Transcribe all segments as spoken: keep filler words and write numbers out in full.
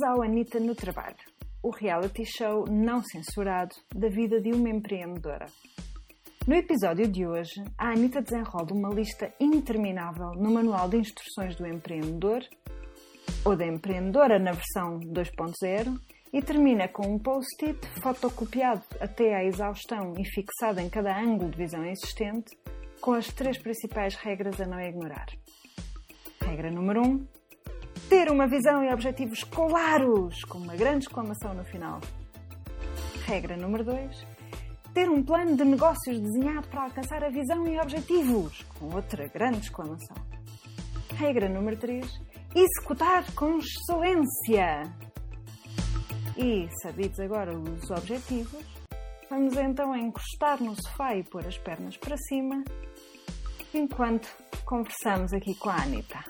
ao Anitta no Trabalho, o reality show não censurado da vida de uma empreendedora. No episódio de hoje, a Anitta desenrola uma lista interminável no Manual de Instruções do Empreendedor, ou da Empreendedora na versão dois ponto zero, e termina com um post-it fotocopiado até à exaustão e fixado em cada ângulo de visão existente, com as três principais regras a não ignorar. Regra número um. Ter uma visão e objetivos claros, com uma grande exclamação no final. Regra número dois. Ter um plano de negócios desenhado para alcançar a visão e objetivos, com outra grande exclamação. Regra número três. Executar com excelência. E, sabidos agora os objetivos, vamos então encostar no sofá e pôr as pernas para cima, enquanto conversamos aqui com a Anitta.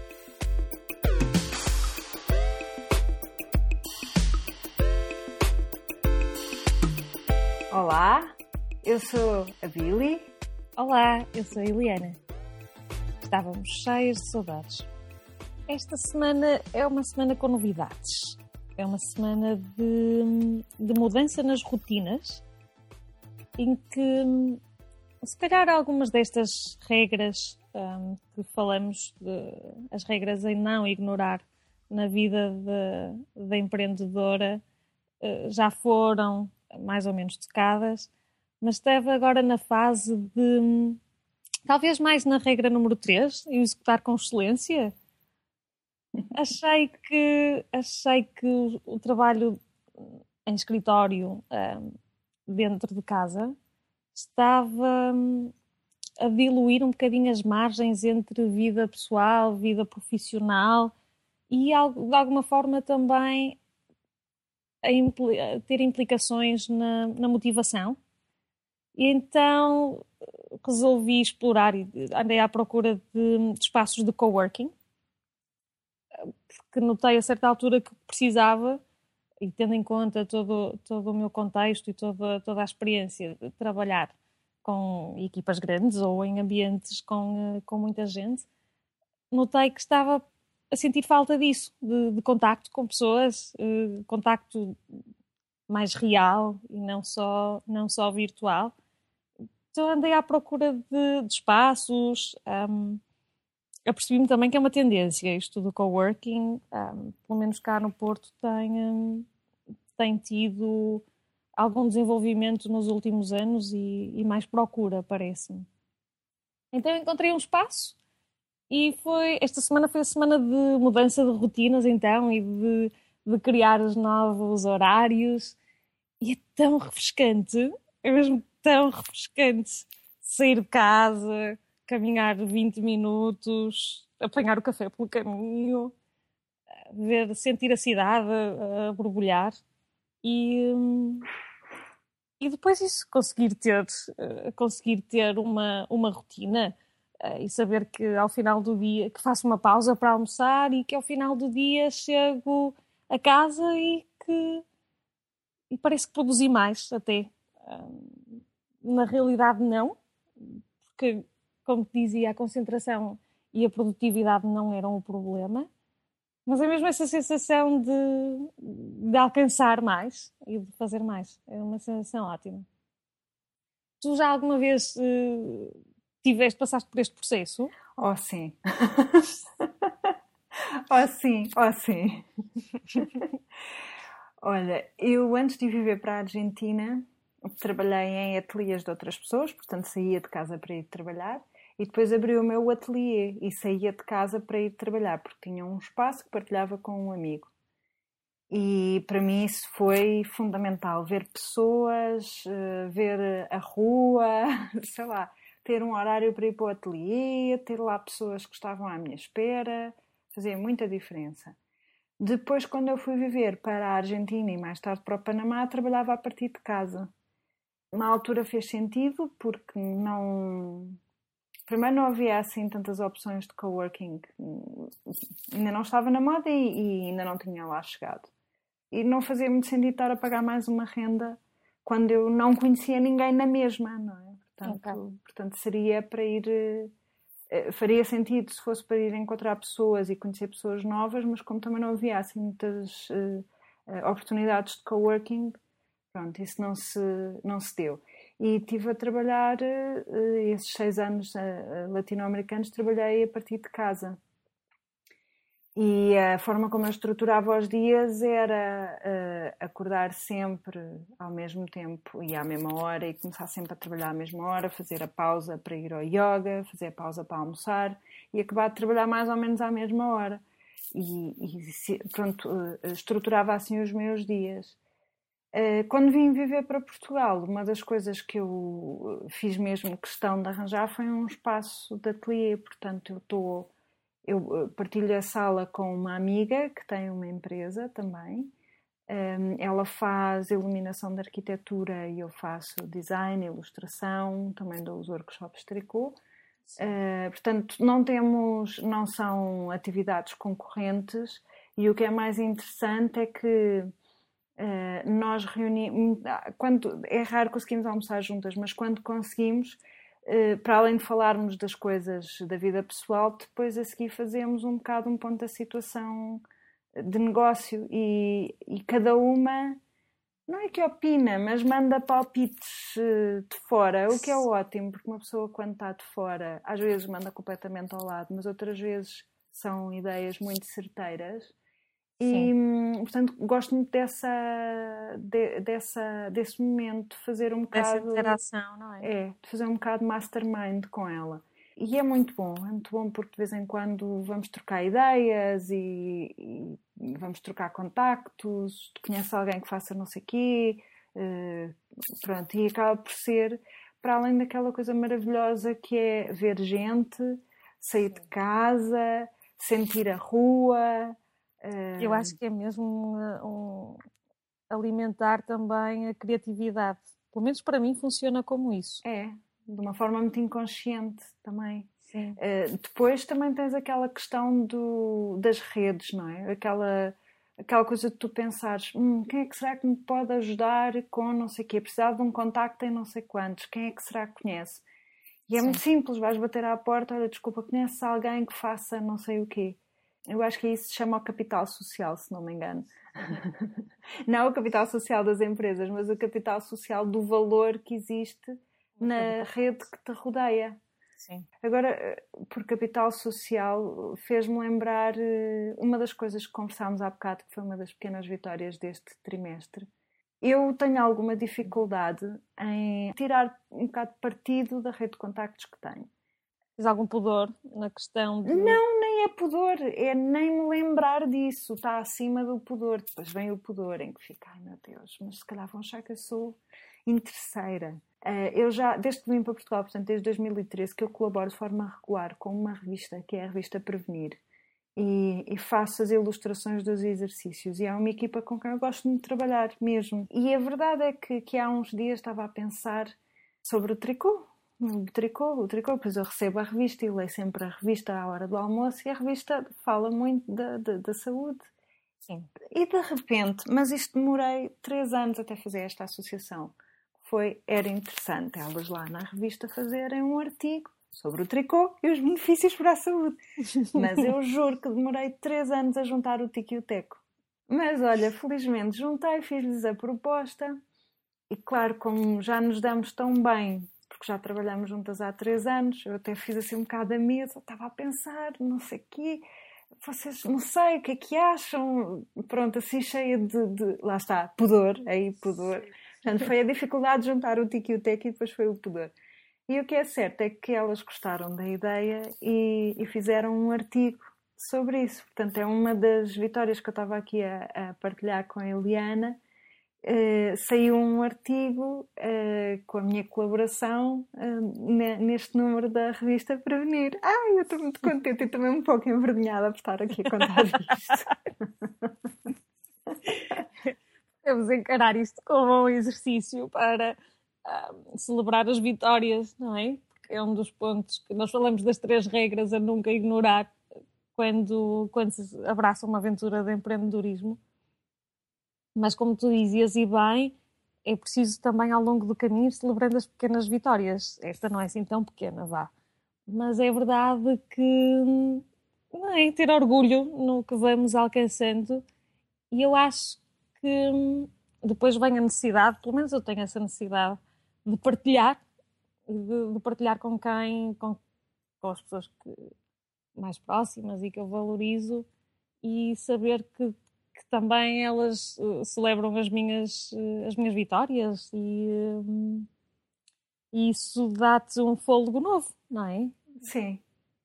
Olá, eu sou a Billy. Olá, eu sou a Eliana. Estávamos cheias de saudades. Esta semana é uma semana com novidades. É uma semana de, de mudança nas rotinas, em que, se calhar, algumas destas regras um, que falamos, de, as regras em não ignorar na vida da empreendedora, uh, já foram mais ou menos tocadas, mas esteve agora na fase de, talvez mais na regra número três, executar com excelência. Achei que, achei que o, o trabalho em escritório, um, dentro de casa, estava um, a diluir um bocadinho as margens entre vida pessoal, vida profissional e, de alguma forma, também a, impli- a ter implicações na, na motivação. E então resolvi explorar e andei à procura de, de espaços de coworking, porque notei a certa altura que precisava, e tendo em conta todo, todo o meu contexto e toda, toda a experiência de trabalhar com equipas grandes ou em ambientes com, com muita gente, notei que estava a sentir falta disso, de, de contacto com pessoas, de contacto mais real e não só, não só virtual. Então andei à procura de, de espaços. Um, apercebi-me também que é uma tendência isto do coworking, um, pelo menos cá no Porto tem, um, tem tido algum desenvolvimento nos últimos anos e, e mais procura, parece-me. Então encontrei um espaço e foi, esta semana foi a semana de mudança de rotinas então e de, de criar os novos horários, e é tão refrescante, é mesmo tão refrescante sair de casa, caminhar vinte minutos, apanhar o café pelo caminho, ver, sentir a cidade a, a borbulhar e, e depois isso, conseguir ter, conseguir ter uma, uma rotina e saber que ao final do dia, que faço uma pausa para almoçar e que ao final do dia chego a casa e que e parece que produzi mais até. Na realidade não, porque, como te dizia, a concentração e a produtividade não eram o problema, mas é mesmo essa sensação de, de alcançar mais e de fazer mais. É uma sensação ótima. Tu já alguma vez uh, tiveste, passaste por este processo? Oh, sim. oh, sim, oh, sim. Olha, eu antes de viver para a Argentina, trabalhei em ateliês de outras pessoas, portanto saía de casa para ir trabalhar, e depois abri o meu ateliê e saía de casa para ir trabalhar, porque tinha um espaço que partilhava com um amigo. E para mim isso foi fundamental, ver pessoas, ver a rua, sei lá, ter um horário para ir para o ateliê, ter lá pessoas que estavam à minha espera, fazia muita diferença. Depois, quando eu fui viver para a Argentina e mais tarde para o Panamá, trabalhava a partir de casa. Na altura fez sentido porque não... Primeiro não havia assim tantas opções de coworking. Ainda não estava na moda e, e ainda não tinha lá chegado. E não fazia muito sentido estar a pagar mais uma renda quando eu não conhecia ninguém na mesma, não é? Portanto, okay. portanto seria para ir faria sentido se fosse para ir encontrar pessoas e conhecer pessoas novas, mas como também não havia assim muitas uh, uh, oportunidades de coworking, pronto, isso não se, não se deu. E estive a trabalhar, uh, esses seis anos uh, latino-americanos, trabalhei a partir de casa. E a forma como eu estruturava os dias era uh, acordar sempre ao mesmo tempo e à mesma hora e começar sempre a trabalhar à mesma hora, fazer a pausa para ir ao yoga, fazer a pausa para almoçar e acabar de trabalhar mais ou menos à mesma hora. E, e pronto, uh, estruturava assim os meus dias. Uh, quando vim viver para Portugal, uma das coisas que eu fiz mesmo questão de arranjar foi um espaço de ateliê, portanto eu estou... Eu partilho a sala com uma amiga que tem uma empresa também. Um, ela faz iluminação de arquitetura e eu faço design, ilustração, também dou os workshops de tricô. Uh, portanto, não temos, não são atividades concorrentes e o que é mais interessante é que uh, nós reunimos... Quando, é raro conseguimos almoçar juntas, mas quando conseguimos... Uh, para além de falarmos das coisas da vida pessoal, depois a seguir fazemos um bocado um ponto da situação de negócio e, e cada uma, não é que opina, mas manda palpites uh, de fora, o que é ótimo, porque uma pessoa quando está de fora, às vezes manda completamente ao lado, mas outras vezes são ideias muito certeiras. E, portanto, gosto muito dessa, de, dessa, desse momento, de fazer um bocado... Dessa interação, não é? É, de fazer um bocado mastermind com ela. E é muito bom, é muito bom porque de vez em quando vamos trocar ideias e, e vamos trocar contactos, tu conheces alguém que faça não sei o quê, uh, pronto, e acaba por ser, para além daquela coisa maravilhosa que é ver gente, sair de casa, sentir a rua... Eu acho que é mesmo um, um, alimentar também a criatividade. Pelo menos para mim funciona como isso. É, de uma forma muito inconsciente também. Sim. Uh, depois também tens aquela questão do, das redes, não é? Aquela, aquela coisa de tu pensares, hum, quem é que será que me pode ajudar com não sei o quê? Precisar de um contacto em não sei quantos. Quem é que será que conhece? E é Sim. muito simples, vais bater à porta, olha, desculpa, conheces alguém que faça não sei o quê? Eu acho que isso se chama o capital social, se não me engano. Não o capital social das empresas, mas o capital social do valor que existe na rede que te rodeia. Sim. Agora, por capital social, fez-me lembrar uma das coisas que conversámos há bocado, que foi uma das pequenas vitórias deste trimestre. Eu tenho alguma dificuldade em tirar um bocado de partido da rede de contactos que tenho. Tens algum pudor na questão de... Não, nem é pudor, é nem me lembrar disso, está acima do pudor. Depois vem o pudor em que fica, ai meu Deus, mas se calhar vão achar que eu sou interesseira. Uh, eu já, desde que vim para Portugal, portanto desde dois mil e treze, que eu colaboro de forma regular com uma revista, que é a revista Prevenir, e, e faço as ilustrações dos exercícios, e é uma equipa com quem eu gosto muito de trabalhar mesmo. E a verdade é que, que há uns dias estava a pensar sobre o tricô, O tricô, o tricô, depois eu recebo a revista e leio sempre a revista à hora do almoço e a revista fala muito da, da, da saúde. Sim. E de repente, mas isto demorei três anos até fazer esta associação. Foi, era interessante elas lá na revista fazerem um artigo sobre o tricô e os benefícios para a saúde. Mas eu juro que demorei três anos a juntar o tico e o teco. Mas olha, felizmente juntei, fiz-lhes a proposta e claro, como já nos damos tão bem, porque já trabalhamos juntas há três anos, eu até fiz assim um bocado a mesa, estava a pensar, não sei o quê, vocês não sei o que é que acham, pronto, assim cheia de, de... lá está, pudor, aí pudor. Portanto, foi a dificuldade de juntar o tico e o teco e depois foi o pudor. E o que é certo é que elas gostaram da ideia e, e fizeram um artigo sobre isso. Portanto, é uma das vitórias que eu estava aqui a, a partilhar com a Eliana. Uh, saiu um artigo uh, com a minha colaboração uh, neste número da revista Prevenir. Ai, eu estou muito contente e também um pouco envergonhada por estar aqui a contar isto. Devemos encarar isto como um exercício para uh, celebrar as vitórias, não é? Porque é um dos pontos que nós falamos das três regras a nunca ignorar quando, quando se abraça uma aventura de empreendedorismo. Mas como tu dizias e bem, é preciso também ao longo do caminho ir celebrando as pequenas vitórias. Esta não é assim tão pequena, vá. mas é verdade que não é, ter orgulho no que vamos alcançando, e eu acho que depois vem a necessidade, pelo menos eu tenho essa necessidade, de partilhar, de, de partilhar com quem, com, com as pessoas que, mais próximas e que eu valorizo, e saber que, que também elas uh, celebram as minhas, uh, as minhas vitórias, e, uh, e isso dá-te um fôlego novo, não é? Sim.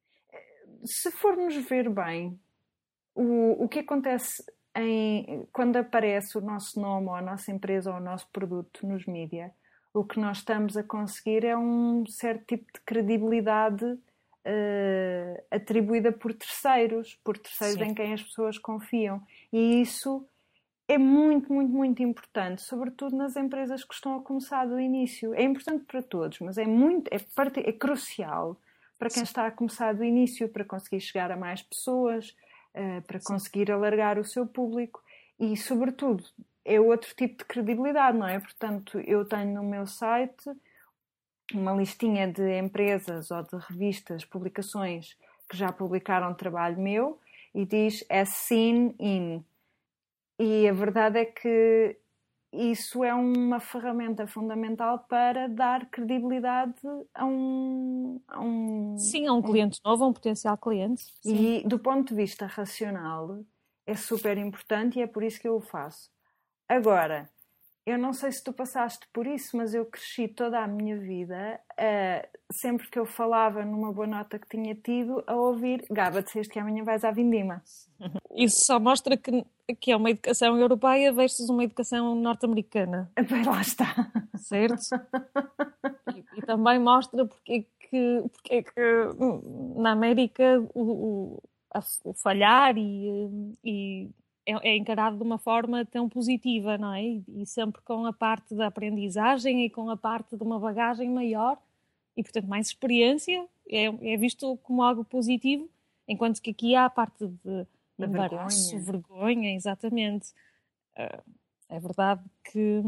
Se formos ver bem, o, o que acontece em, quando aparece o nosso nome ou a nossa empresa ou o nosso produto nos mídias, o que nós estamos a conseguir é um certo tipo de credibilidade uh, atribuída por terceiros, por terceiros Sim. em quem as pessoas confiam. E isso é muito, muito, muito importante, sobretudo nas empresas que estão a começar do início. É importante para todos, mas é, muito, é, parte, é crucial para quem Sim. está a começar do início, para conseguir chegar a mais pessoas, uh, para Sim. conseguir alargar o seu público e, sobretudo, é outro tipo de credibilidade, não é? Portanto, eu tenho no meu site uma listinha de empresas ou de revistas, publicações que já publicaram trabalho meu e diz as seen in. E a verdade é que isso é uma ferramenta fundamental para dar credibilidade a um... A um Sim, a um cliente um... novo, a um potencial cliente. Sim. E do ponto de vista racional é super importante e é por isso que eu o faço. Agora, eu não sei se tu passaste por isso, mas eu cresci toda a minha vida, uh, sempre que eu falava numa boa nota que tinha tido, a ouvir gaba-te este que amanhã vais à Vindima. Isso só mostra que, que é uma educação europeia versus uma educação norte-americana. Bem, lá está. Certo? E, e também mostra porque que, porque que na América o, o, a, o falhar e... e é encarado de uma forma tão positiva, não é? E sempre com a parte da aprendizagem e com a parte de uma bagagem maior e, portanto, mais experiência é, é visto como algo positivo, enquanto que aqui há a parte de embaraço, vergonha. vergonha, exatamente. É verdade que...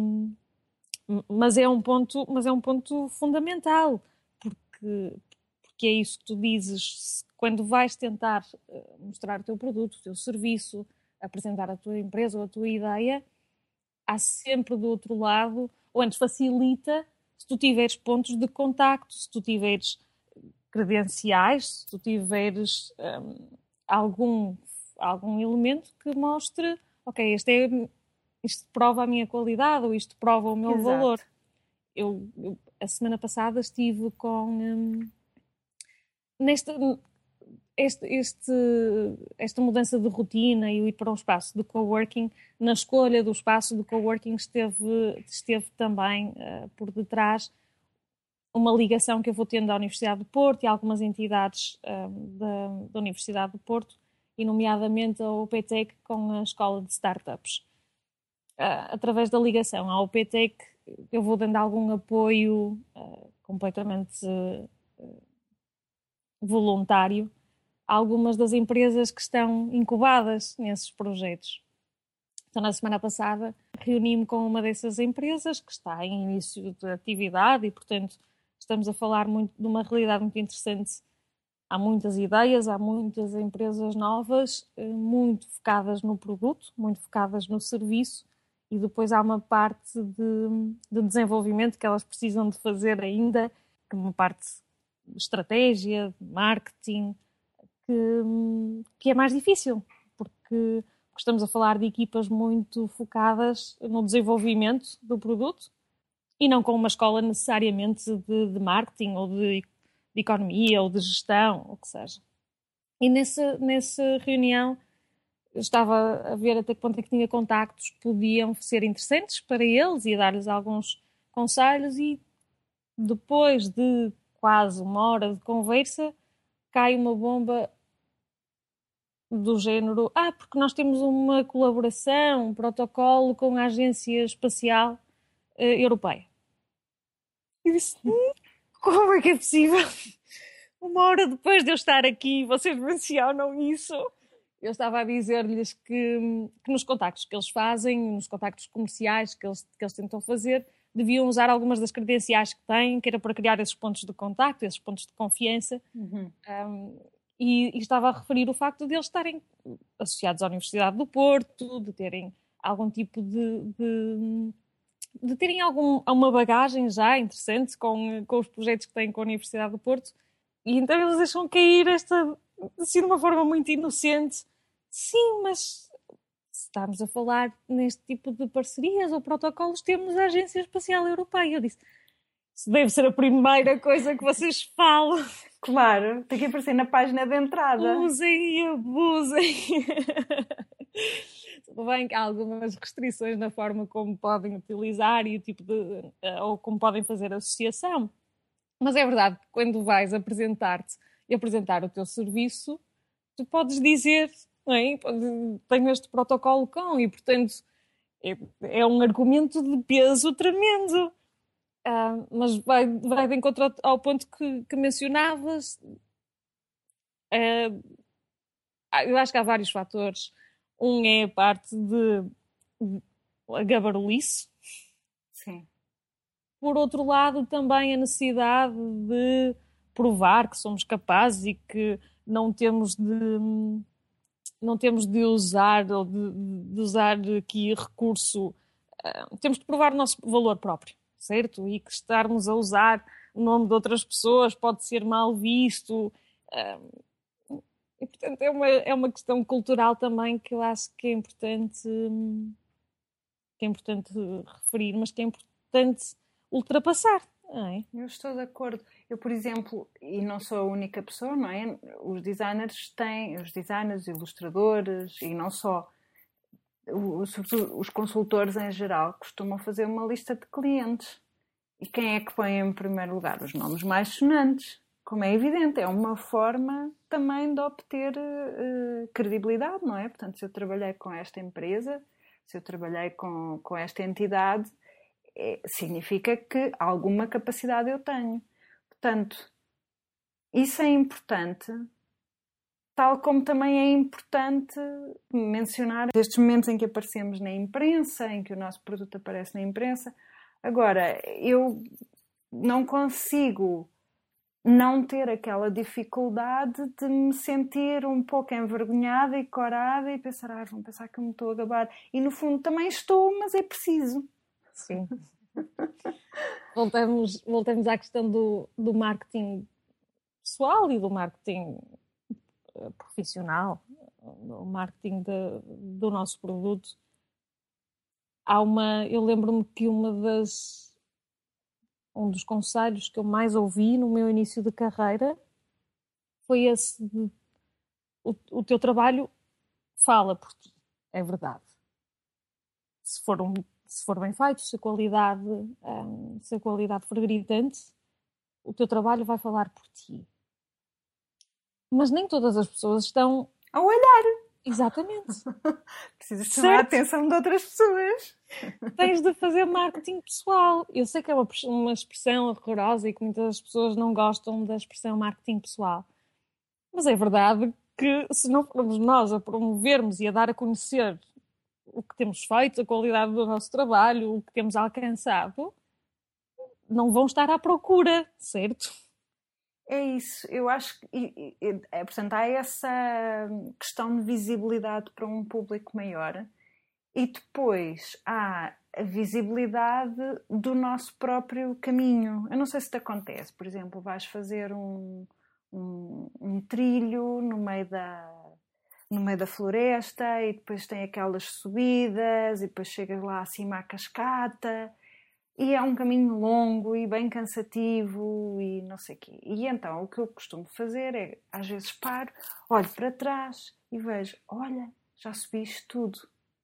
Mas é um ponto, mas é um ponto fundamental, porque, porque é isso que tu dizes, quando vais tentar mostrar o teu produto, o teu serviço, apresentar a tua empresa ou a tua ideia, há sempre do outro lado, ou antes facilita, se tu tiveres pontos de contacto, se tu tiveres credenciais, se tu tiveres um, algum, algum elemento que mostre, ok, este é, isto prova a minha qualidade, ou isto prova o meu Exato. valor. Eu, eu, a semana passada estive com... Um, nesta... Este, este, esta mudança de rotina e o ir para um espaço de coworking, na escolha do espaço de coworking esteve, esteve também uh, por detrás uma ligação que eu vou tendo à Universidade do Porto e a algumas entidades uh, da, da Universidade do Porto, e nomeadamente a UPTEC com a Escola de Startups. Uh, através da ligação à UPTEC eu vou dando algum apoio uh, completamente uh, voluntário algumas das empresas que estão incubadas nesses projetos. Então, na semana passada, reuni-me com uma dessas empresas que está em início de atividade e, portanto, estamos a falar muito de uma realidade muito interessante. Há muitas ideias, há muitas empresas novas, muito focadas no produto, muito focadas no serviço, e depois há uma parte de, de desenvolvimento que elas precisam de fazer ainda, uma parte de estratégia, de marketing, Que, que é mais difícil, porque estamos a falar de equipas muito focadas no desenvolvimento do produto e não com uma escola necessariamente de, de marketing ou de, de economia ou de gestão, ou o que seja. E nessa, nessa reunião eu estava a ver até que ponto é que tinha contactos que podiam ser interessantes para eles e dar-lhes alguns conselhos, e depois de quase uma hora de conversa cai uma bomba do género, ah, porque nós temos uma colaboração, um protocolo com a Agência Espacial uh, Europeia. E disse, hum, como é que é possível? Uma hora depois de eu estar aqui, vocês mencionam isso. Eu estava a dizer-lhes que, que nos contactos que eles fazem, nos contactos comerciais que eles, que eles tentam fazer, deviam usar algumas das credenciais que têm, que era para criar esses pontos de contacto, esses pontos de confiança. Uhum. Um, e, e estava a referir o facto de eles estarem associados à Universidade do Porto, de terem algum tipo de... de, de terem alguma bagagem já interessante com, com os projetos que têm com a Universidade do Porto. E então eles deixam cair esta, assim, de uma forma muito inocente. Sim, mas se estamos a falar neste tipo de parcerias ou protocolos, temos a Agência Espacial Europeia. Eu disse, isso deve ser a primeira coisa que vocês falam. Claro, tem que aparecer na página de entrada. Usem e abusem. Tudo bem que há algumas restrições na forma como podem utilizar e o tipo de, ou como podem fazer associação. Mas é verdade que quando vais apresentar-te e apresentar o teu serviço, tu podes dizer, não é? Tenho este protocolo com, e portanto é, é um argumento de peso tremendo. Uh, mas vai, vai de encontro ao ponto que, que mencionavas. Uh, eu acho que há vários fatores. Um é a parte de, de a gabarulice. Sim. Por outro lado, também a necessidade de provar que somos capazes e que não temos de, não temos de usar, ou de, de usar aqui recurso. Uh, temos de provar o nosso valor próprio, certo? E que estarmos a usar o nome de outras pessoas pode ser mal visto. Uh, e, portanto, é uma, é uma questão cultural também que eu acho que é importante, que é importante referir, mas que é importante ultrapassar, não é? Eu estou de acordo. Eu, por exemplo, e não sou a única pessoa, não é? Os designers têm, os designers, ilustradores e não só, os, os consultores em geral costumam fazer uma lista de clientes. E quem é que põe em primeiro lugar? Os nomes mais sonantes. Como é evidente, é uma forma também de obter uh, credibilidade, não é? Portanto, se eu trabalhei com esta empresa, se eu trabalhei com, com esta entidade, é, significa que alguma capacidade eu tenho. Portanto, isso é importante, tal como também é importante mencionar estes momentos em que aparecemos na imprensa, em que o nosso produto aparece na imprensa. Agora, eu não consigo não ter aquela dificuldade de me sentir um pouco envergonhada e corada e pensar, ah, vão pensar que eu me estou a gabar. E no fundo também estou, mas é preciso. Sim. voltamos, voltamos à questão do, do marketing pessoal e do marketing profissional, do marketing de, do nosso produto. Há uma, eu lembro-me que uma das um dos conselhos que eu mais ouvi no meu início de carreira foi esse de, o, o teu trabalho fala por ti, é verdade. Se for, um, se for bem feito, se a qualidade, um, se a qualidade for gritante, o teu trabalho vai falar por ti. Mas nem todas as pessoas estão a olhar. Exatamente. Precisas chamar a atenção de outras pessoas. Tens de fazer marketing pessoal. Eu sei que é uma, uma expressão horrorosa e que muitas pessoas não gostam da expressão marketing pessoal. Mas é verdade que se não formos nós a promovermos e a dar a conhecer o que temos feito, a qualidade do nosso trabalho, o que temos alcançado, não vão estar à procura, certo? É isso, eu acho que, é, portanto, há essa questão de visibilidade para um público maior e depois há a visibilidade do nosso próprio caminho. Eu não sei se te acontece, por exemplo, vais fazer um, um, um trilho no meio da, no meio da floresta e depois tem aquelas subidas e depois chegas lá acima à cascata. E é um caminho longo e bem cansativo e não sei o quê. E então o que eu costumo fazer é, às vezes paro, olho para trás e vejo, olha, já subi isto tudo.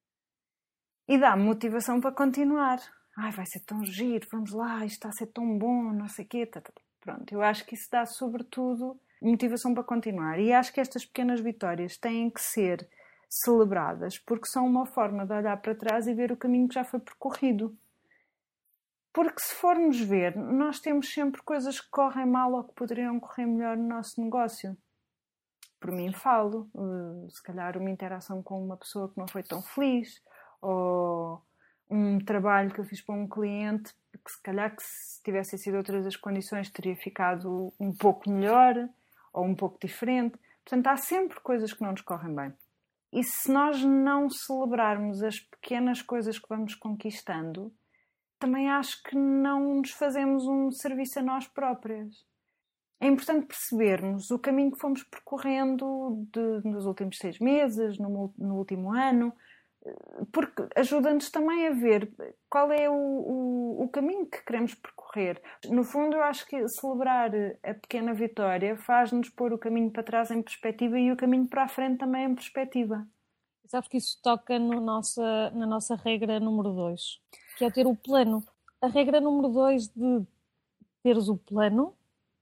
E dá-me motivação para continuar. Ai, vai ser tão giro, vamos lá, isto está a ser tão bom, não sei o quê. Tá, tá. Pronto, eu acho que isso dá sobretudo motivação para continuar. E acho que estas pequenas vitórias têm que ser celebradas porque são uma forma de olhar para trás e ver o caminho que já foi percorrido. Porque se formos ver, nós temos sempre coisas que correm mal ou que poderiam correr melhor no nosso negócio. Por mim falo, se calhar uma interação com uma pessoa que não foi tão feliz, ou um trabalho que eu fiz para um cliente que se calhar que se tivessem sido outras as condições teria ficado um pouco melhor ou um pouco diferente. Portanto, há sempre coisas que não nos correm bem. E se nós não celebrarmos as pequenas coisas que vamos conquistando, também acho que não nos fazemos um serviço a nós próprias. É importante percebermos o caminho que fomos percorrendo de, nos últimos seis meses, no, no último ano, porque ajuda-nos também a ver qual é o, o, o caminho que queremos percorrer. No fundo, eu acho que celebrar a pequena vitória faz-nos pôr o caminho para trás em perspectiva e o caminho para a frente também em perspectiva. Sabes que isso toca no nossa, na nossa regra número dois, que é ter o plano. A regra número dois de teres o plano,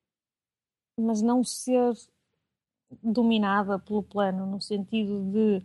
mas não ser dominada pelo plano, no sentido de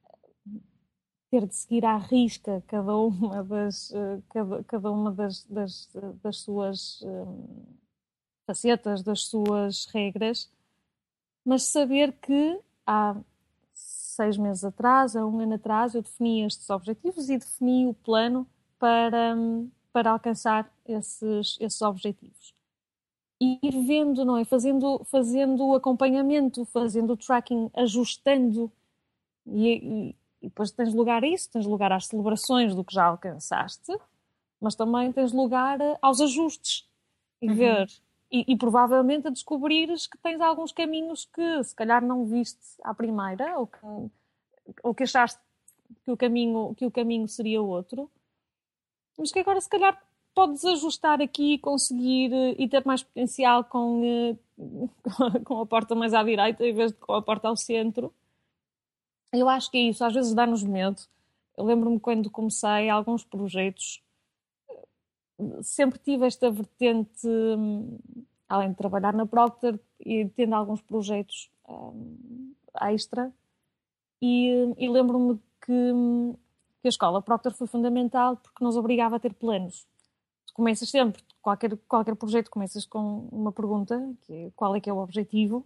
ter de seguir à risca cada uma das, cada, cada uma das, das, das suas um, facetas, das suas regras, mas saber que há seis meses atrás, há um ano atrás, eu defini estes objetivos e defini o plano para, para alcançar esses, esses objetivos. E ir vendo, não é? Fazendo, fazendo o acompanhamento, fazendo o tracking, ajustando. E, e, e depois tens lugar a isso, tens lugar às celebrações do que já alcançaste, mas também tens lugar aos ajustes. E uhum. ver, e, e provavelmente a descobrires que tens alguns caminhos que se calhar não viste à primeira, ou que, ou que achaste que o, caminho, que o caminho seria outro, mas que agora se calhar podes ajustar aqui e conseguir e ter mais potencial com, com a porta mais à direita em vez de com a porta ao centro. Eu acho que é isso, às vezes dá-nos medo. Eu lembro-me quando comecei alguns projetos, sempre tive esta vertente, além de trabalhar na Procter e tendo alguns projetos um, extra, e, e lembro-me que, que a escola Procter foi fundamental porque nos obrigava a ter planos. Tu começas sempre, qualquer, qualquer projeto começas com uma pergunta, que é qual é que é o objetivo?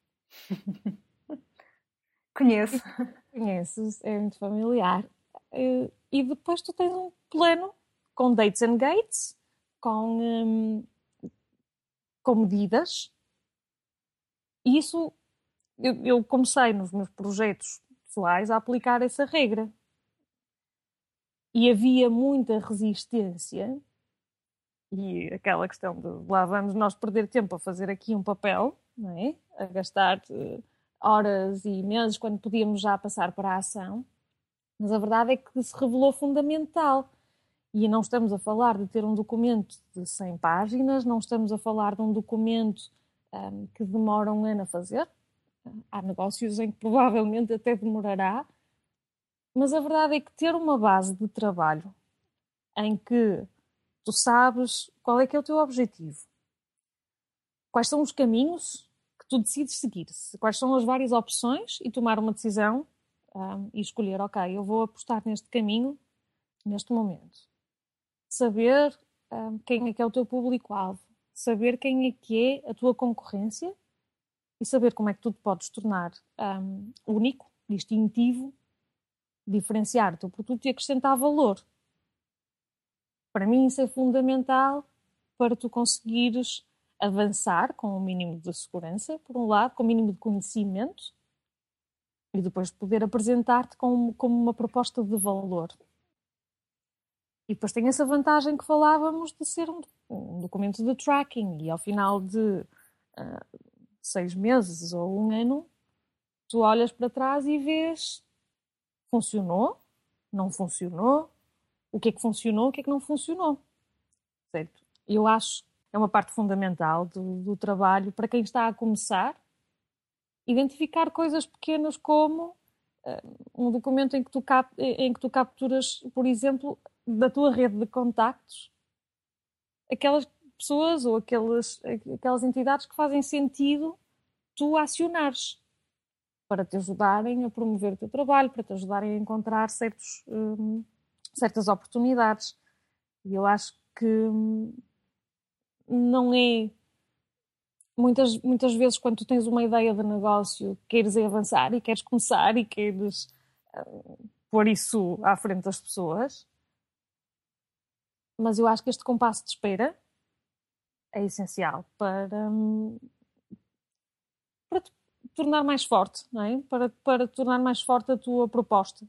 Conheço. Conheces, é muito familiar. E depois tu tens um plano com dates and gates, com, um, com medidas. E isso, eu, eu comecei nos meus projetos pessoais a aplicar essa regra. E havia muita resistência. E aquela questão de lá vamos nós perder tempo a fazer aqui um papel, não é? A gastar horas e meses quando podíamos já passar para a ação. Mas a verdade é que se revelou fundamental. E não estamos a falar de ter um documento de cem páginas, não estamos a falar de um documento um, que demora um ano a fazer. Há negócios em que provavelmente até demorará. Mas a verdade é que ter uma base de trabalho em que tu sabes qual é que é o teu objetivo, quais são os caminhos que tu decides seguir, quais são as várias opções e tomar uma decisão um, e escolher, ok, eu vou apostar neste caminho neste momento. Saber um, quem é que é o teu público-alvo, saber quem é que é a tua concorrência e saber como é que tu te podes tornar um, único, distintivo, diferenciar o teu produto e acrescentar valor. Para mim isso é fundamental para tu conseguires avançar com o mínimo de segurança, por um lado, com o mínimo de conhecimento e depois poder apresentar-te como, como uma proposta de valor. E depois tem essa vantagem que falávamos de ser um, um documento de tracking e ao final de uh, seis meses ou um ano tu olhas para trás e vês funcionou, não funcionou, o que é que funcionou, o que é que não funcionou. Certo? Eu acho que é uma parte fundamental do, do trabalho para quem está a começar, identificar coisas pequenas como uh, um documento em que, tu cap, em que tu capturas, por exemplo, da tua rede de contactos, aquelas pessoas ou aquelas, aquelas entidades que fazem sentido tu acionares para te ajudarem a promover o teu trabalho, para te ajudarem a encontrar certos, um, certas oportunidades. E eu acho que um, não é... Muitas, muitas vezes, quando tu tens uma ideia de negócio, queres avançar e queres começar e queres uh, pôr isso à frente das pessoas, mas eu acho que este compasso de espera é essencial para, hum, para te tornar mais forte, não é? Para, para tornar mais forte a tua proposta.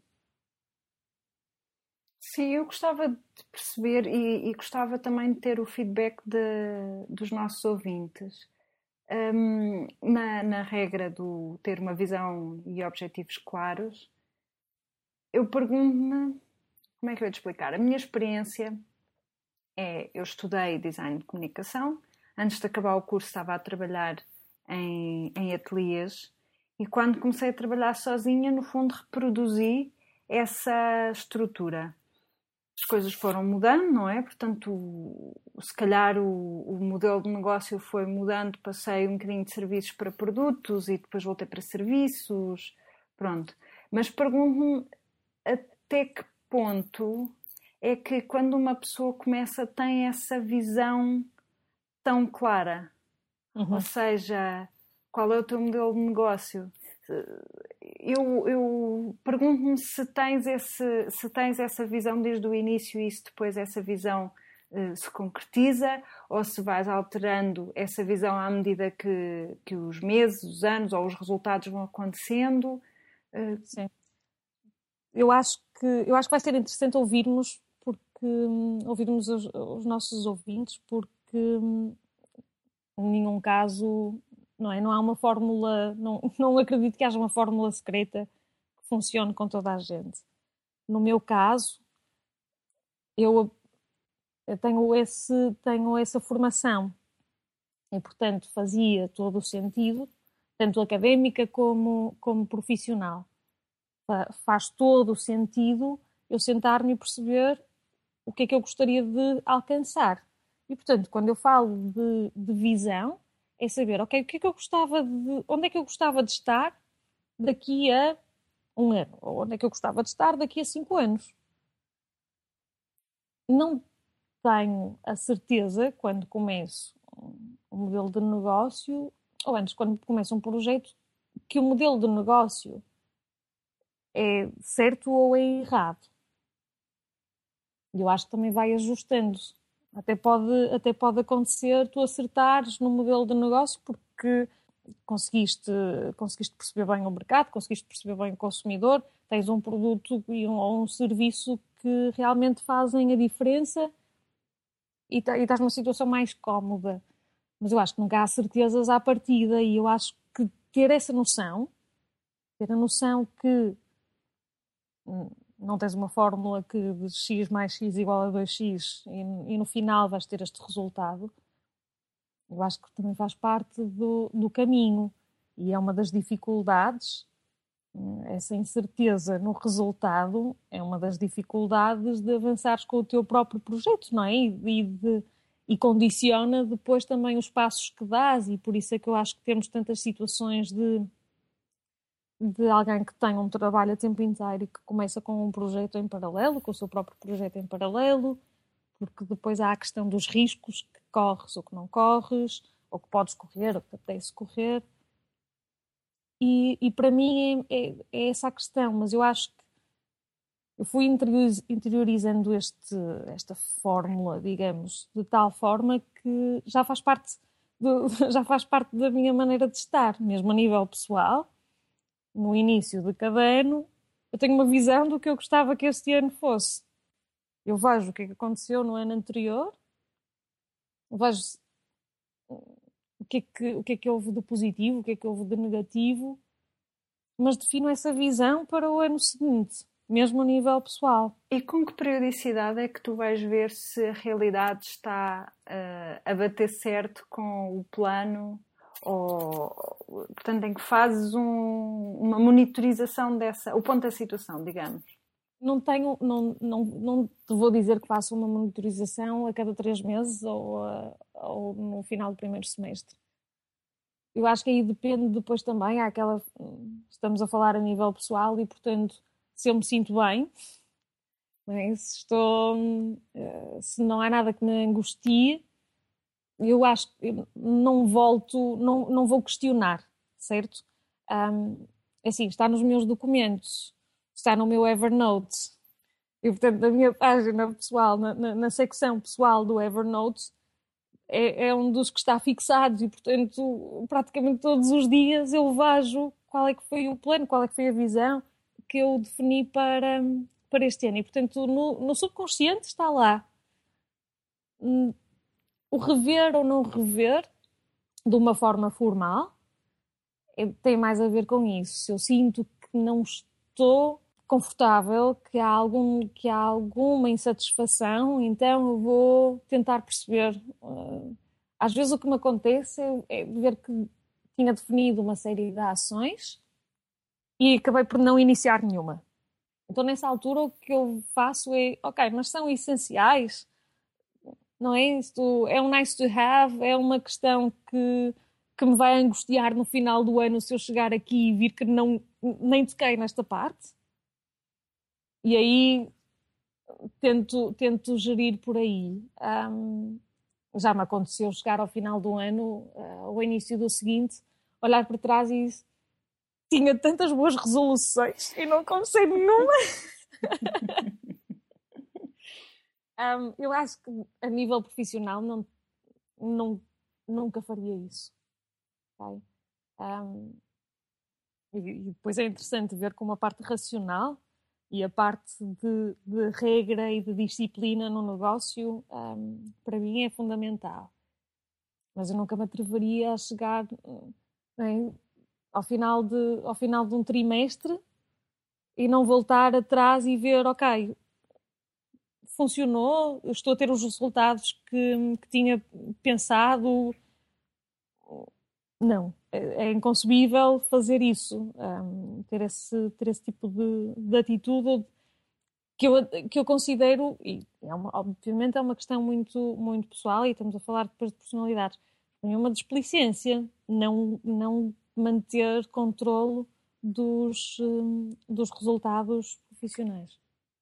Sim, eu gostava de perceber e, e gostava também de ter o feedback de, dos nossos ouvintes. Um, na, na regra do ter uma visão e objetivos claros, eu pergunto-me, como é que eu ia te explicar? A minha experiência é, eu estudei design de comunicação, antes de acabar o curso estava a trabalhar em, em ateliês e quando comecei a trabalhar sozinha, no fundo reproduzi essa estrutura. As coisas foram mudando, não é? Portanto, o, se calhar o, o modelo de negócio foi mudando, passei um bocadinho de serviços para produtos e depois voltei para serviços, pronto. Mas pergunto-me até que ponto é que quando uma pessoa começa, tem essa visão tão clara, Uhum. ou seja, qual é o teu modelo de negócio? Eu, eu pergunto-me se tens, esse, se tens essa visão desde o início e se depois essa visão uh, se concretiza ou se vais alterando essa visão à medida que, que os meses, os anos ou os resultados vão acontecendo. Uh... Sim. Eu acho que, eu acho que vai ser interessante ouvirmos, porque, ouvirmos os, os nossos ouvintes, porque em nenhum caso... Não, é? Não há uma fórmula, não, não acredito que haja uma fórmula secreta que funcione com toda a gente. No meu caso, eu, eu tenho, esse, tenho essa formação e, portanto, fazia todo o sentido, tanto académica como, como profissional. Faz todo o sentido eu sentar-me e perceber o que é que eu gostaria de alcançar. E, portanto, quando eu falo de, de visão, é saber, ok, o que é que eu gostava de, onde é que eu gostava de estar daqui a um ano, ou onde é que eu gostava de estar daqui a cinco anos. Não tenho a certeza, quando começo um modelo de negócio, ou antes, quando começo um projeto, que o modelo de negócio é certo ou é errado. E eu acho que também vai ajustando-se. Até pode, até pode acontecer tu acertares no modelo de negócio porque conseguiste, conseguiste perceber bem o mercado, conseguiste perceber bem o consumidor, tens um produto e um, ou um serviço que realmente fazem a diferença e, e estás numa situação mais cómoda. Mas eu acho que nunca há certezas à partida e eu acho que ter essa noção, ter a noção que não tens uma fórmula que de x mais x igual a dois x e, e no final vais ter este resultado, eu acho que também faz parte do, do caminho e é uma das dificuldades, essa incerteza no resultado é uma das dificuldades de avançares com o teu próprio projeto, não é? E, de, e condiciona depois também os passos que dás e por isso é que eu acho que temos tantas situações de de alguém que tem um trabalho a tempo inteiro e que começa com um projeto em paralelo, com o seu próprio projeto em paralelo, porque depois há a questão dos riscos que corres ou que não corres, ou que podes correr ou que apetece correr. E, e para mim é, é, é essa a questão, mas eu acho que eu fui interiorizando este, esta fórmula, digamos, de tal forma que já faz parte do, já faz parte da minha maneira de estar, mesmo a nível pessoal. No início de cada ano, eu tenho uma visão do que eu gostava que este ano fosse. Eu vejo o que é que aconteceu no ano anterior, vejo o que é que, o que é que houve de positivo, o que é que houve de negativo, mas defino essa visão para o ano seguinte, mesmo a nível pessoal. E com que periodicidade é que tu vais ver se a realidade está uh, a bater certo com o plano? Ou, portanto, em que fazes um, uma monitorização dessa, o ponto da situação, digamos? Não tenho, não, não, não te vou dizer que faço uma monitorização a cada três meses ou, a, ou no final do primeiro semestre. Eu acho que aí depende depois também, há aquela, estamos a falar a nível pessoal e, portanto, se eu me sinto bem, bem se estou, se não há nada que me angustie, eu acho que não volto, não, não vou questionar, certo? Um, assim, está nos meus documentos, está no meu Evernote, E, portanto, na minha página pessoal, na, na, na secção pessoal do Evernote, é, é um dos que está fixado e, portanto, praticamente todos os dias eu vejo qual é que foi o plano, qual é que foi a visão que eu defini para, para este ano. E, portanto, no, no subconsciente está lá. O rever ou não rever, de uma forma formal, tem mais a ver com isso. Se eu sinto que não estou confortável, que há, algum, que há alguma insatisfação, então eu vou tentar perceber. Às vezes o que me acontece é ver que tinha definido uma série de ações e acabei por não iniciar nenhuma. Então nessa altura o que eu faço é, ok, mas são essenciais? Não é? Isto é um nice to have, é uma questão que, que me vai angustiar no final do ano se eu chegar aqui e vir que não, nem toquei nesta parte. E aí tento, tento gerir por aí. Um, já me aconteceu chegar ao final do ano, uh, ao início do seguinte, olhar para trás e tinha tantas boas resoluções e não comecei nenhuma. um, eu acho que a nível profissional não, não, nunca faria isso. Okay? Um, e, e depois é interessante ver como a parte racional e a parte de, de regra e de disciplina no negócio, um, para mim, é fundamental. Mas eu nunca me atreveria a chegar bem, ao, final de, ao final de um trimestre e não voltar atrás e ver, ok, funcionou, estou a ter os resultados que, que tinha pensado. Não, é, é inconcebível fazer isso, um, ter, esse, ter esse tipo de, de atitude que eu, que eu considero, e é uma, obviamente é uma questão muito, muito pessoal e estamos a falar depois de personalidades, é uma desplicência, não, não manter controle dos, um, dos resultados profissionais.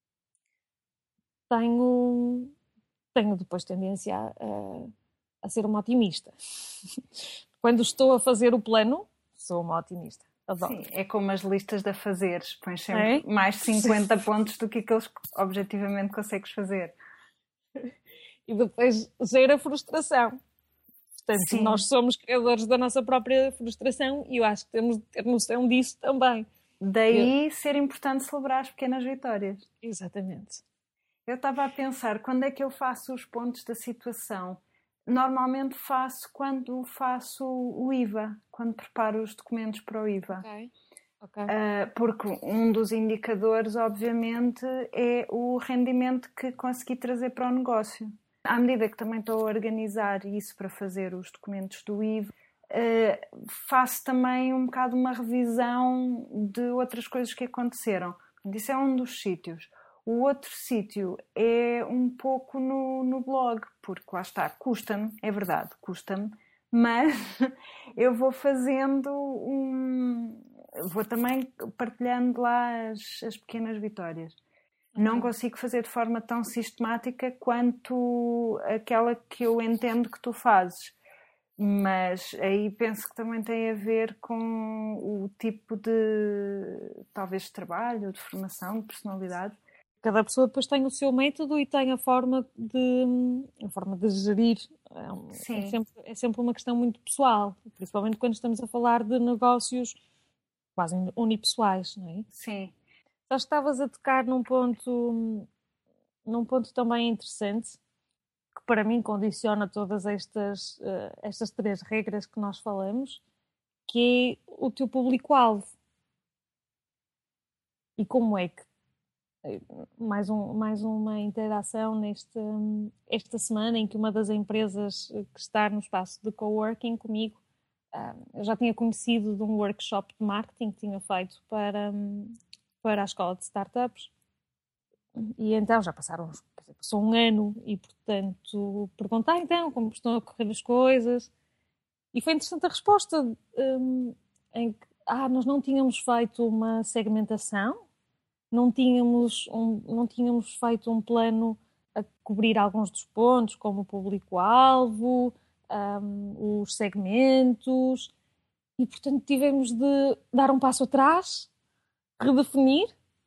Tenho, tenho depois tendência a, a, a ser uma otimista. Quando estou a fazer o plano, sou uma otimista. Adoro. Sim, é como as listas de afazeres. Pões sempre é? mais cinquenta pontos do que aqueles que objetivamente consegues fazer. E depois gera frustração. Portanto, Sim. nós somos criadores da nossa própria frustração e eu acho que temos de ter noção disso também. Daí eu... ser importante celebrar as pequenas vitórias. Exatamente. Eu estava a pensar, quando é que eu faço os pontos da situação? Normalmente faço quando faço o I V A, quando preparo os documentos para o I V A. Okay. Okay. Uh, porque um dos indicadores, obviamente, é o rendimento que consegui trazer para o negócio. À medida que também estou a organizar isso para fazer os documentos do I V A, uh, faço também um bocado uma revisão de outras coisas que aconteceram. Isso é um dos sítios. O outro sítio é um pouco no, no blog, porque lá está, custa-me, é verdade, custa-me, mas eu vou fazendo um... vou também partilhando lá as, as pequenas vitórias. Uhum. Não consigo fazer de forma tão sistemática quanto aquela que eu entendo que tu fazes, mas aí penso que também tem a ver com o tipo de, talvez, de trabalho, de formação, de personalidade. Cada pessoa depois tem o seu método e tem a forma de, a forma de gerir. É, é, sempre, é sempre uma questão muito pessoal, principalmente quando estamos a falar de negócios quase unipessoais, não é? Sim. Só estavas a tocar num ponto, num ponto também interessante, que para mim condiciona todas estas, uh, estas três regras que nós falamos, que é o teu público-alvo. E como é que Mais, um, mais uma interação neste, esta semana em que uma das empresas que está no espaço de coworking comigo, eu já tinha conhecido de um workshop de marketing que tinha feito para, para a escola de startups e então já passaram, passou um ano e portanto perguntar então como estão a correr as coisas e foi interessante a resposta um, em que ah, nós não tínhamos feito uma segmentação. Não tínhamos, um, não tínhamos feito um plano a cobrir alguns dos pontos, como o público-alvo, um, os segmentos, e, portanto, tivemos de dar um passo atrás, redefinir,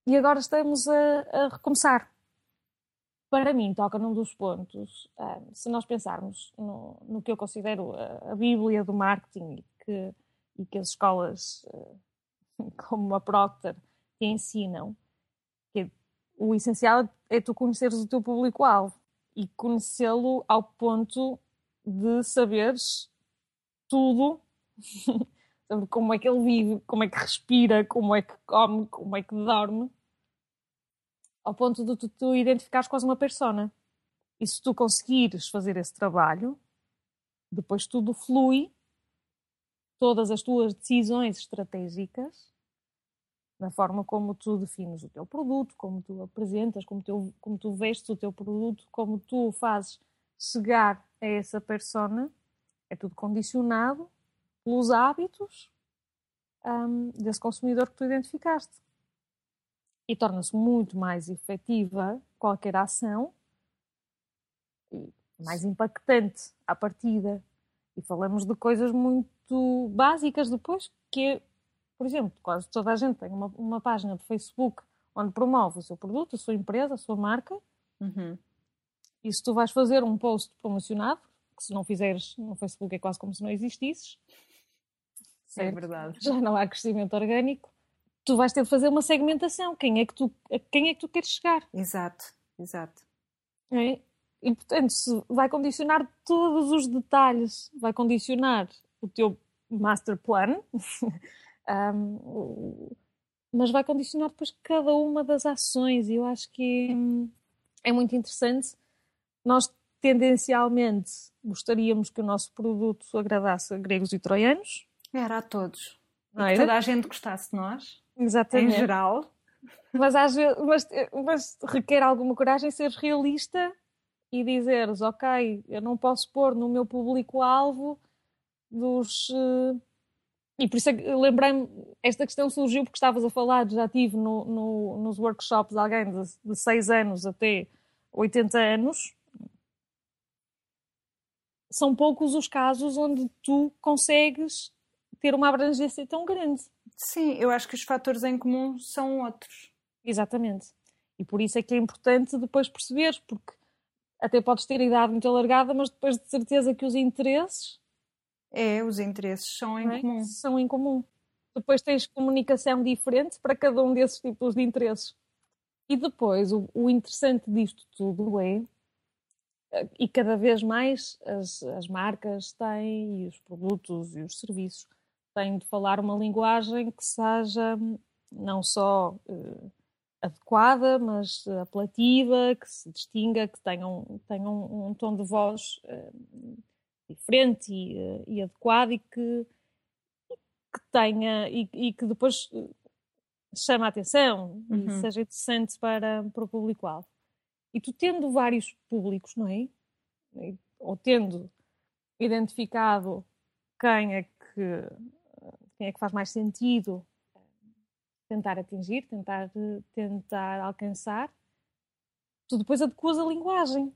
E agora estamos a, a recomeçar. Para mim, toca num dos pontos, um, se nós pensarmos no, no que eu considero a, a Bíblia do marketing e que, e que as escolas, uh, como a Procter, te ensinam, que o essencial é tu conheceres o teu público-alvo e conhecê-lo ao ponto de saberes tudo sobre como é que ele vive, como é que respira, como é que come, como é que dorme, ao ponto de tu, tu identificares quase uma persona. E se tu conseguires fazer esse trabalho, depois tudo flui, todas as tuas decisões estratégicas, na forma como tu defines o teu produto, como tu apresentas, como tu, como tu vestes o teu produto, como tu o fazes chegar a essa persona, é tudo condicionado pelos hábitos um, desse consumidor que tu identificaste. E torna-se muito mais efetiva qualquer ação e mais impactante à partida. E falamos de coisas muito básicas depois, que é, por exemplo, quase toda a gente tem uma, uma página de Facebook onde promove o seu produto, a sua empresa, a sua marca. Uhum. E se tu vais fazer um post promocionado, que se não fizeres no Facebook é quase como se não existisses, é verdade. Já não há crescimento orgânico, tu vais ter de fazer uma segmentação. Quem é que tu, a quem é que tu queres chegar? Exato, exato. É? E, portanto, se vai condicionar todos os detalhes, vai condicionar o teu master plan, um, mas vai condicionar depois cada uma das ações. E eu acho que é, é muito interessante. Nós, tendencialmente, gostaríamos que o nosso produto agradasse a gregos e troianos. Era a todos. Não e que era? toda a gente gostasse de nós. Exatamente. Em geral. Mas, às vezes, mas, mas requer alguma coragem seres realista e dizeres, ok, eu não posso pôr no meu público-alvo dos... Uh... E por isso é que lembrei-me, esta questão surgiu porque estavas a falar, já tive no, no, nos workshops de alguém de, de seis anos até oitenta anos. São poucos os casos onde tu consegues ter uma abrangência tão grande. Sim, eu acho que os fatores em comum são outros. Exatamente. E por isso é que é importante depois perceberes, porque até podes ter a idade muito alargada, mas depois de certeza que os interesses... É, os interesses são em é? comum. São em comum. Depois tens comunicação diferente para cada um desses tipos de interesses. E depois, o, o interessante disto tudo é, e cada vez mais as, as marcas têm, e os produtos e os serviços, têm de falar uma linguagem que seja não só uh, adequada, mas apelativa, que se distinga, que tenha um, tenha um, um tom de voz uh, diferente e, uh, e adequado e que, que tenha e, e que depois chame a atenção Uhum. e seja interessante para, para o público-alvo. E tu tendo vários públicos, não é? Ou tendo identificado quem é que, quem é que faz mais sentido tentar atingir, tentar, tentar alcançar, tu depois adequas a linguagem,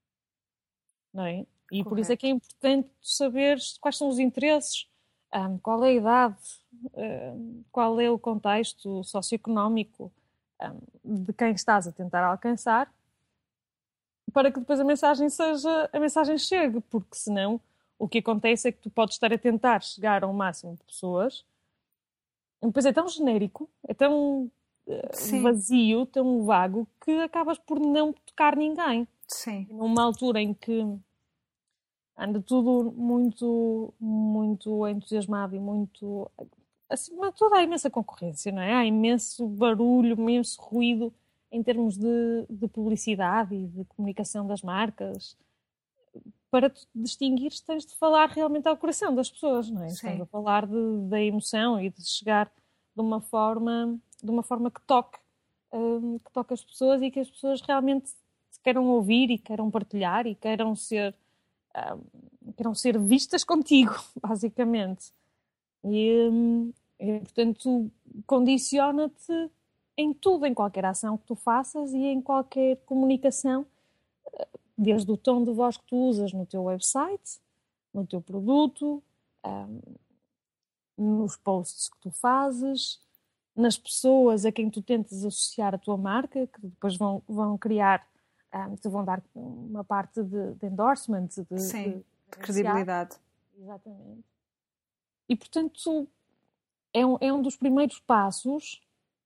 não é? E Correto. por isso é que é importante saberes quais são os interesses, um, qual é a idade, um, qual é o contexto socioeconómico um, de quem estás a tentar alcançar, para que depois a mensagem seja, a mensagem chegue, porque senão o que acontece é que tu podes estar a tentar chegar ao máximo de pessoas, e depois é tão genérico, é tão uh, vazio, tão vago, que acabas por não tocar ninguém. Sim. Numa altura em que anda tudo muito, muito entusiasmado e muito... Assim, toda a imensa concorrência, não é? Há imenso barulho, imenso ruído em termos de, de publicidade e de comunicação das marcas. Para te distinguires, tens de falar realmente ao coração das pessoas, não é? Sim. Estamos a falar de, da emoção e de chegar de uma forma, de uma forma que toque, um, que toque as pessoas e que as pessoas realmente queiram ouvir e queiram partilhar e queiram ser, um, queiram ser vistas contigo, basicamente. E, um, e portanto, condiciona-te em tudo, em qualquer ação que tu faças e em qualquer comunicação, desde o tom de voz que tu usas no teu website, no teu produto, um, nos posts que tu fazes, nas pessoas a quem tu tentas associar a tua marca, que depois vão, vão criar, um, te vão dar uma parte de, de endorsement, de, Sim, de, de credibilidade. Exatamente. E, portanto, é um, é um dos primeiros passos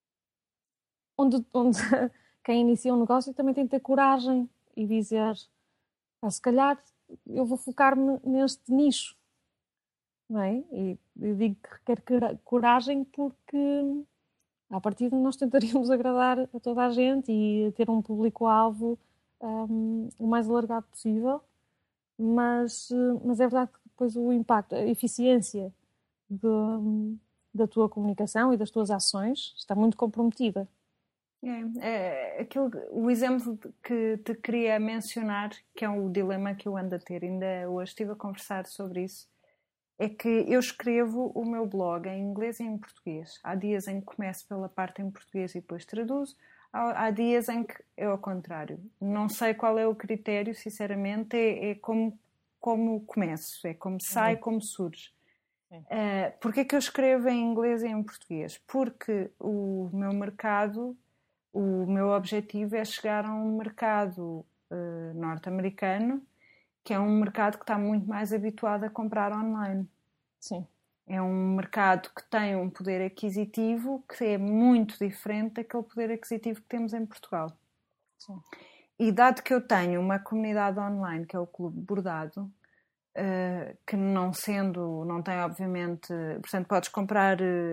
onde, onde quem inicia um negócio também tem que ter coragem e dizer, ah, se calhar eu vou focar-me neste nicho. Não é? E eu digo que requer coragem porque à partida nós tentaríamos agradar a toda a gente e ter um público-alvo um, o mais alargado possível, mas, mas é verdade que depois o impacto, a eficiência de, da tua comunicação e das tuas ações está muito comprometida. É, é aquilo, o exemplo que te queria mencionar, que é o dilema que eu ando a ter, ainda hoje estive a conversar sobre isso, é que eu escrevo o meu blog em inglês e em português. Há dias em que começo pela parte em português e depois traduzo. Há, há dias em que é ao contrário. Não sei qual é o critério, sinceramente, é, é como, como começo, é como sai, uhum. como surge. Uh, Porquê é que eu escrevo em inglês e em português? Porque o meu mercado, o meu objetivo é chegar a um mercado uh, norte-americano, que é um mercado que está muito mais habituado a comprar online. Sim. É um mercado que tem um poder aquisitivo que é muito diferente daquele poder aquisitivo que temos em Portugal. Sim. E dado que eu tenho uma comunidade online, que é o Clube Bordado, uh, que não sendo, não tem obviamente, portanto podes comprar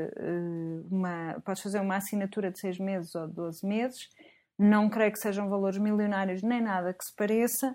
uh, uma, podes fazer uma assinatura de seis meses ou de doze meses, não creio que sejam valores milionários nem nada que se pareça,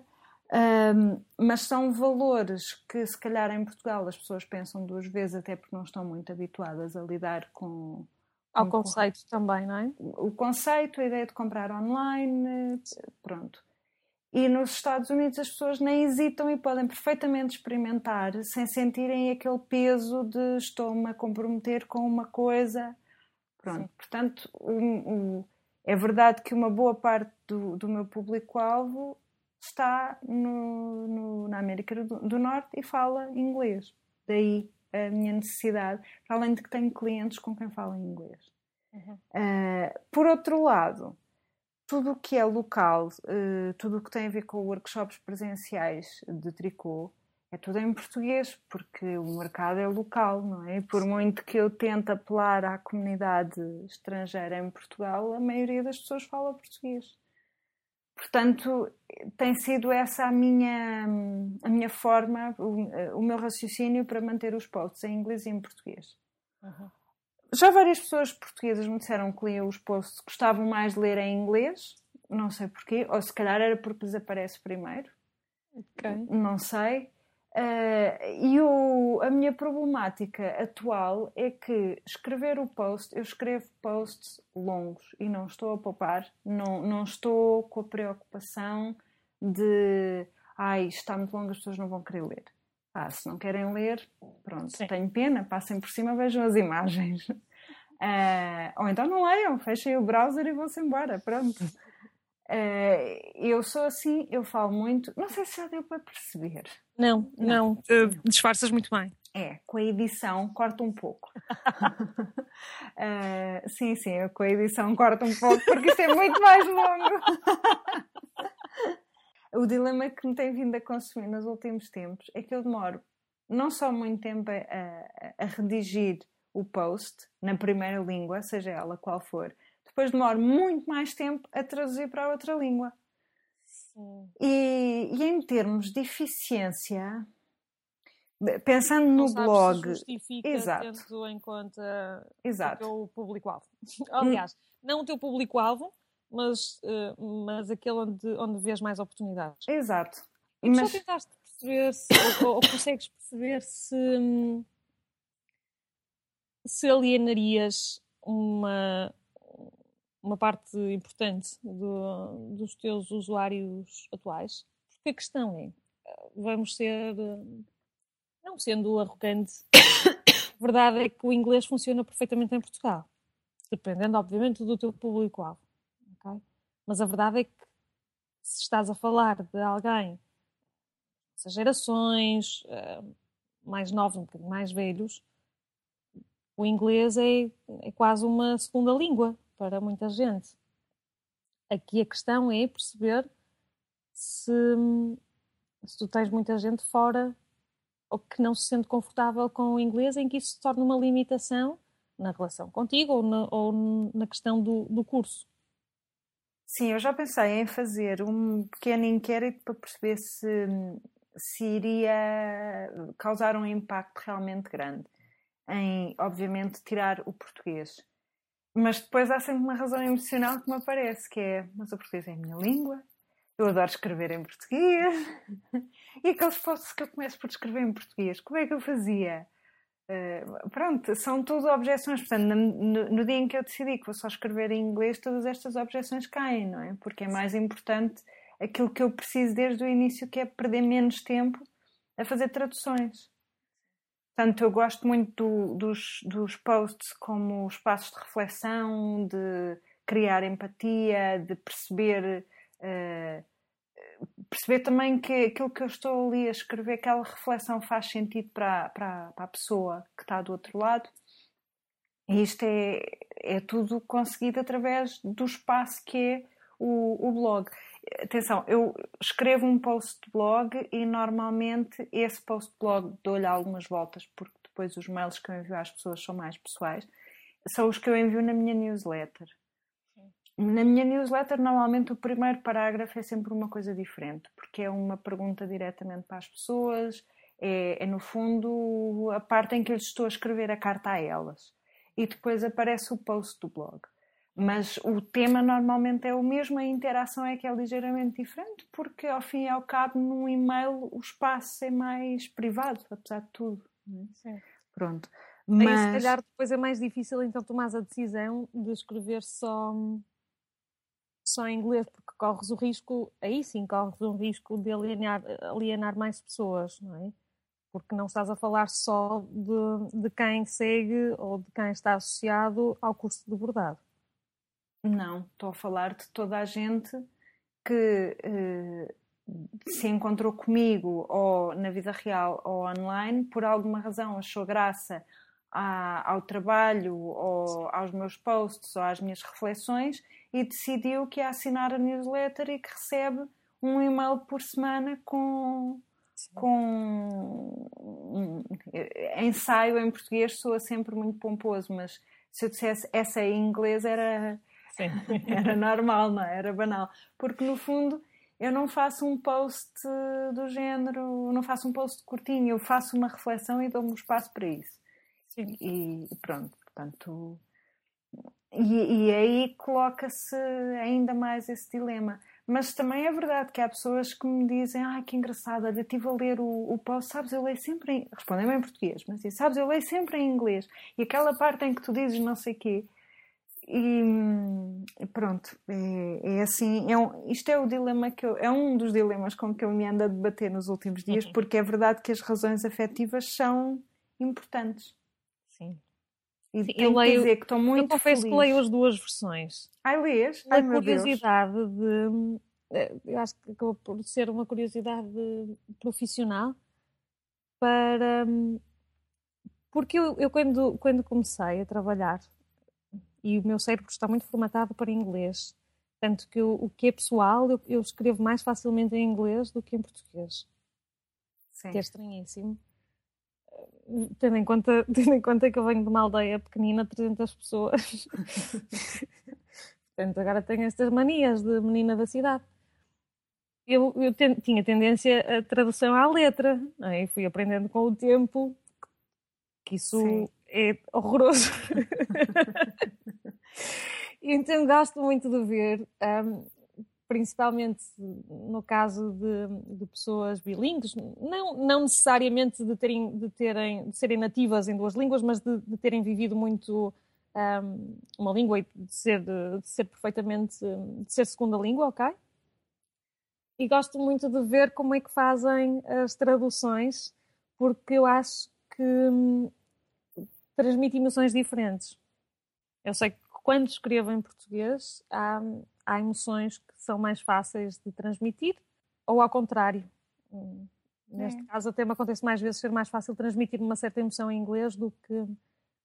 Um, mas são valores que se calhar em Portugal as pessoas pensam duas vezes, até porque não estão muito habituadas a lidar com... Ao com conceito com, também, não é? O conceito, a ideia de comprar online, pronto. E nos Estados Unidos as pessoas nem hesitam e podem perfeitamente experimentar sem sentirem aquele peso de estou-me a comprometer com uma coisa. Pronto, sim. Portanto, um, um, é verdade que uma boa parte do, do meu público-alvo está no, no, na América do, do Norte e fala inglês. Daí a minha necessidade, para além de que tenho clientes com quem falo em inglês. Uhum. Uh, por outro lado, tudo o que é local, uh, tudo o que tem a ver com workshops presenciais de tricô, é tudo em português, porque o mercado é local, não é? E por muito que eu tente apelar à comunidade estrangeira em Portugal, a maioria das pessoas fala português. Portanto, tem sido essa a minha, a minha forma, o, o meu raciocínio para manter os posts em inglês e em português. Uhum. Já várias pessoas portuguesas me disseram que liam os posts, gostavam mais de ler em inglês, não sei porquê, ou se calhar era porque lhes aparece primeiro, okay. Não sei. Uh, e o, a minha problemática atual é que escrever o post, eu escrevo posts longos e não estou a poupar, não, não estou com a preocupação de ai, isto está muito longo, as pessoas não vão querer ler. Ah, se não querem ler, pronto, Sim. tenho pena, passem por cima, vejam as imagens. Uh, ou então não leiam, fechem o browser e vão-se embora, pronto. Uh, eu sou assim, eu falo muito, não sei se já deu para perceber. Não, não, não. Uh, disfarças muito bem. É, com a edição corta um pouco. uh, sim, sim, eu com a edição corto um pouco porque isto é muito mais longo. O dilema que me tem vindo a consumir nos últimos tempos é que eu demoro não só muito tempo a, a, a redigir o post na primeira língua, seja ela qual for, depois demoro muito mais tempo a traduzir para a outra língua. Sim. E, e em termos de eficiência, pensando não no sabes blog, se justifica exato. Tendo em conta exato. o teu público-alvo. Aliás, não o teu público-alvo, mas, uh, mas aquele onde, onde vês mais oportunidades. Exato. E mas... só tentaste perceber se, ou, ou consegues perceber se, se alienarias uma, uma parte importante do, dos teus usuários atuais? Porque a questão é, vamos ser, não sendo arrogante, a verdade é que o inglês funciona perfeitamente em Portugal, dependendo, obviamente, do teu público-alvo. Okay? Mas a verdade é que se estás a falar de alguém dessas gerações, uh, mais novos, um bocadinho mais velhos, o inglês é, é quase uma segunda língua para muita gente. Aqui a questão é perceber se, se tu tens muita gente fora ou que não se sente confortável com o inglês, em que isso se torna uma limitação na relação contigo ou na, ou na questão do, do curso. Sim, eu já pensei em fazer um pequeno inquérito para perceber se, se iria causar um impacto realmente grande em, obviamente, tirar o português. Mas depois há sempre uma razão emocional que me aparece, que é, mas o português é a minha língua, eu adoro escrever em português, e aqueles posts que eu começo por escrever em português, como é que eu fazia? Uh, pronto, são tudo objeções. Portanto, no, no dia em que eu decidi que vou só escrever em inglês, todas estas objeções caem, não é? Porque é mais importante aquilo que eu preciso desde o início, que é perder menos tempo a fazer traduções. Portanto, eu gosto muito do, dos, dos posts como espaços de reflexão, de criar empatia, de perceber, uh, perceber também que aquilo que eu estou ali a escrever, aquela reflexão faz sentido para, para, para a pessoa que está do outro lado. E isto é, é tudo conseguido através do espaço que é o, o blog. Atenção, eu escrevo um post de blog e normalmente esse post de blog dou-lhe algumas voltas, porque depois os mails que eu envio às pessoas são mais pessoais, são os que eu envio na minha newsletter. Sim. Na minha newsletter, normalmente o primeiro parágrafo é sempre uma coisa diferente, porque é uma pergunta diretamente para as pessoas, é, é no fundo a parte em que eu lhes estou a escrever a carta a elas. E depois aparece o post do blog. Mas o tema normalmente é o mesmo, a interação é que é ligeiramente diferente, porque ao fim e ao cabo num e-mail o espaço é mais privado, apesar de tudo. Sim. Pronto. Mas... Aí, se calhar depois é mais difícil então tomar a decisão de escrever só, só em inglês, porque corres o risco, aí sim corres o risco de alienar, alienar mais pessoas, não é? Porque não estás a falar só de, de quem segue ou de quem está associado ao curso de bordado. Não, estou a falar de toda a gente que eh, se encontrou comigo ou na vida real ou online, por alguma razão achou graça à, ao trabalho ou aos meus posts ou às minhas reflexões e decidiu que ia assinar a newsletter e que recebe um e-mail por semana com... com um ensaio em português soa sempre muito pomposo, mas se eu dissesse essa em inglês era... Sim. Era normal, não é? Era banal. Porque, no fundo, eu não faço um post do género, não faço um post curtinho, eu faço uma reflexão e dou-me um espaço para isso. Sim. E pronto, portanto... E, e aí coloca-se ainda mais esse dilema. Mas também é verdade que há pessoas que me dizem ah, que engraçado, eu estive a ler o, o post, sabes, eu leio sempre em... Respondem-me em português, mas assim, sabes, eu leio sempre em inglês. E aquela parte em que tu dizes não sei o quê... E pronto, é, é assim, é um, isto é o dilema que eu, é um dos dilemas com que eu me ando a debater nos últimos dias, uhum. Porque é verdade que as razões afetivas são importantes. Sim. E Sim, tenho eu leio, que dizer que estou muito eu confesso feliz. que leio as duas versões. Ai, lês? Pela Ai, meu curiosidade Deus. de, eu acho que acabou por ser uma curiosidade profissional para, porque eu, eu quando, quando comecei a trabalhar e o meu cérebro está muito formatado para inglês. Tanto que eu, o que é pessoal, eu, eu escrevo mais facilmente em inglês do que em português. Sim. Que é estranhíssimo. Tendo em, conta, tendo em conta que eu venho de uma aldeia pequenina, trezentas pessoas. Portanto, agora tenho estas manias de menina da cidade. Eu, eu ten, tinha tendência a tradução à letra. Não é? E fui aprendendo com o tempo que isso... Sim. É horroroso. Então gosto muito de ver, um, principalmente no caso de, de pessoas bilíngues, não, não necessariamente de, terem, de, terem, de serem nativas em duas línguas, mas de, de terem vivido muito um, uma língua e de ser, de, de ser perfeitamente, de ser segunda língua, ok? E gosto muito de ver como é que fazem as traduções, porque eu acho que transmite emoções diferentes. Eu sei que quando escrevo em português há, há emoções que são mais fáceis de transmitir, ou ao contrário. Neste é. caso até me acontece mais vezes ser mais fácil transmitir uma certa emoção em inglês do que,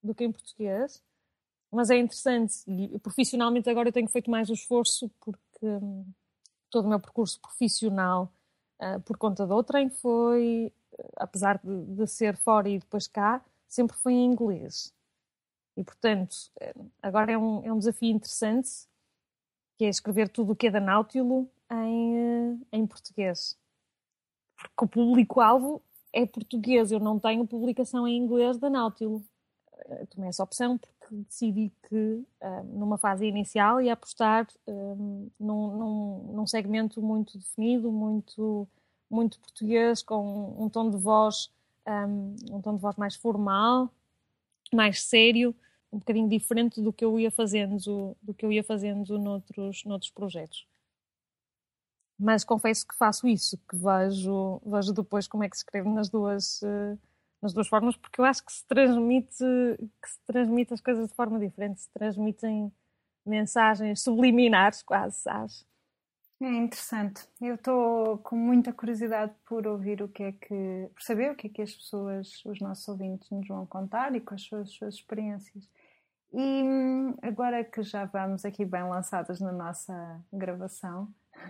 do que em português, mas é interessante e profissionalmente agora eu tenho feito mais o esforço porque hum, todo o meu percurso profissional uh, por conta do outrem foi, apesar de, de ser fora e depois cá, sempre foi em inglês. E, portanto, agora é um, é um desafio interessante, que é escrever tudo o que é da Nautilo em, em português. Porque o público-alvo é português, eu não tenho publicação em inglês da Nautilo. Eu tomei essa opção porque decidi que, numa fase inicial, ia apostar um, num, num, num segmento muito definido, muito, muito português, com um tom de voz, um, um tom de voz mais formal, mais sério, um bocadinho diferente do que eu ia fazendo, do que eu ia fazendo noutros, noutros projetos. Mas confesso que faço isso, que vejo, vejo depois como é que se escreve nas duas, nas duas formas, porque eu acho que se transmite, que se transmite as coisas de forma diferente, se transmitem mensagens subliminares quase, sabes? É interessante. Eu estou com muita curiosidade por ouvir o que é que... por saber o que é que as pessoas, os nossos ouvintes nos vão contar e quais são as suas experiências. E agora que já vamos aqui bem lançadas na nossa gravação,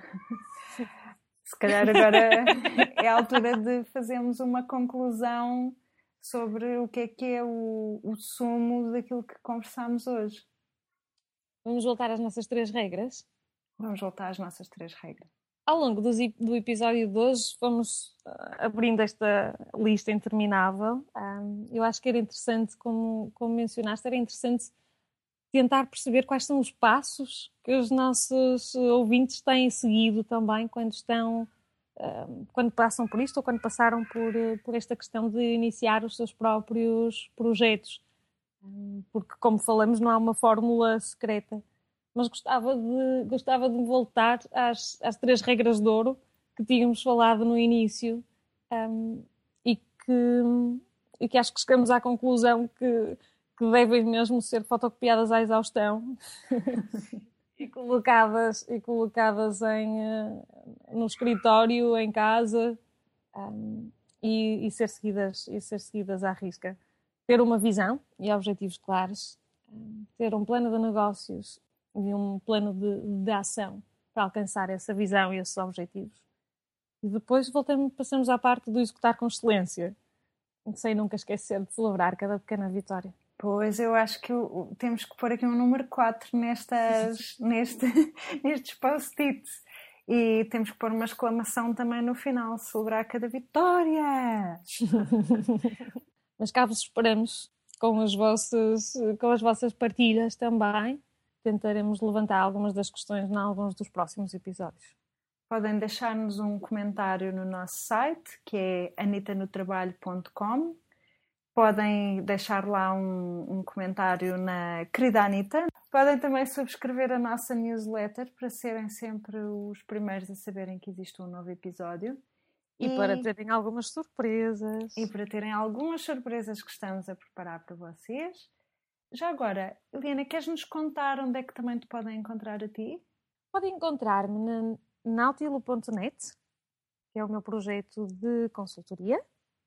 se calhar agora é a altura de fazermos uma conclusão sobre o que é que é o, o sumo daquilo que conversámos hoje. Vamos voltar às nossas três regras? Vamos voltar às nossas três regras. Ao longo do, do episódio de hoje, fomos abrindo esta lista interminável. Um, eu acho que era interessante, como, como mencionaste, era interessante tentar perceber quais são os passos que os nossos ouvintes têm seguido também quando estão, um, quando passam por isto ou quando passaram por, por esta questão de iniciar os seus próprios projetos. Um, porque, como falamos, não há uma fórmula secreta. Mas gostava de, gostava de voltar às, às três regras de ouro que tínhamos falado no início um, e, que, e que acho que chegamos à conclusão que, que devem mesmo ser fotocopiadas à exaustão e colocadas, e colocadas em, no escritório, em casa um, e, e, ser seguidas, e ser seguidas à risca. Ter uma visão e objetivos claros, um, ter um plano de negócios e um plano de, de ação para alcançar essa visão e esses objetivos. E depois voltamos, passamos à parte do executar com excelência, sem nunca esquecer de celebrar cada pequena vitória. Pois, eu acho que eu, temos que pôr aqui um número quatro nestas, neste, nestes post-its. E temos que pôr uma exclamação também no final, celebrar cada vitória! Mas cá vos esperamos com as vossas, com as vossas partilhas também. Tentaremos levantar algumas das questões em alguns dos próximos episódios. Podem deixar-nos um comentário no nosso site, que é anita no trabalho ponto com. Podem deixar lá um, um comentário na querida Anita. Podem também subscrever a nossa newsletter para serem sempre os primeiros a saberem que existe um novo episódio. E, e para terem algumas surpresas. E para terem algumas surpresas que estamos a preparar para vocês. Já agora, Eliana, queres-nos contar onde é que também te podem encontrar a ti? Podem encontrar-me na nautilo ponto net, que é o meu projeto de consultoria,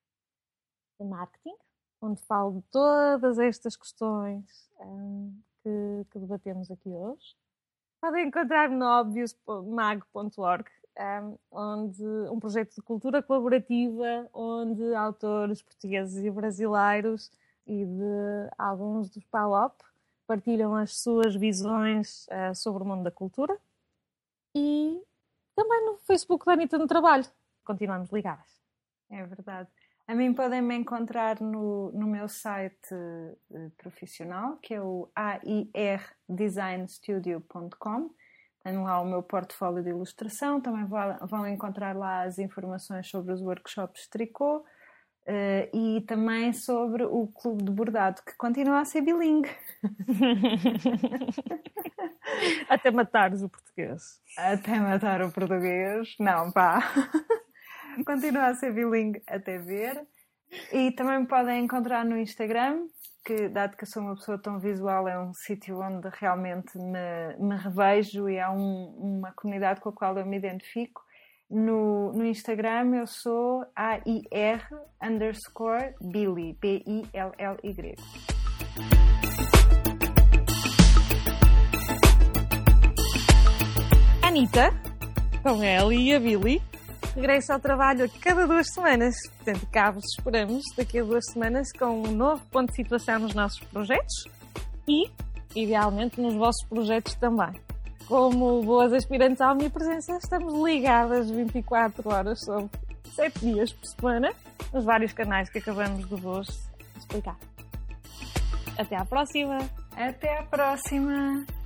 de marketing, onde falo de todas estas questões um, que, que debatemos aqui hoje. Podem encontrar-me no obvious mag ponto org, um, onde, um projeto de cultura colaborativa, onde autores portugueses e brasileiros e de alguns dos P A L O P partilham as suas visões uh, sobre o mundo da cultura. E também no Facebook da Anita no Trabalho. Continuamos ligadas. É verdade. A mim podem-me encontrar no, no meu site uh, profissional, que é o a i r design studio ponto com. Tenho lá o meu portfólio de ilustração. Também vão, vão encontrar lá as informações sobre os workshops de tricô. Uh, e também sobre o Clube de Bordado, que continua a ser bilingue. Até matares o português. Até matar o português. Não, pá. Continua a ser bilingue até ver. E também me podem encontrar no Instagram, que, dado que eu sou uma pessoa tão visual, é um sítio onde realmente me, me revejo e é um, uma comunidade com a qual eu me identifico. No, no Instagram eu sou A I R underscore Billy, B I L L Y. A Anitta, com a Ellie e a Billy, regressa ao trabalho a cada duas semanas. Portanto, cá vos esperamos daqui a duas semanas com um novo ponto de situação nos nossos projetos e, idealmente, nos vossos projetos também. Como boas aspirantes à omnipresença, estamos ligadas vinte e quatro horas sobre sete dias por semana nos vários canais que acabamos de vos explicar. Até à próxima! Até à próxima!